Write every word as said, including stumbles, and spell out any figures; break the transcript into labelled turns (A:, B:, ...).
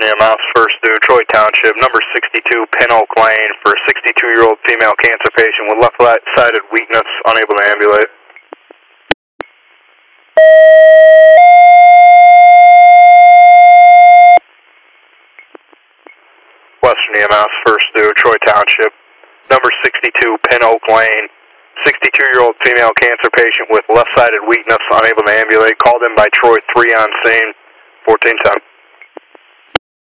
A: E M S, first due, Troy Township, number sixty-two, Pin Oak Lane, for a sixty-two-year-old female cancer patient with left-sided weakness, unable to ambulate. Western E M S, first due, Troy Township, number sixty-two, Pin Oak Lane, sixty-two-year-old female cancer patient with left-sided weakness, unable to ambulate, called in by Troy three on scene, fourteen ten.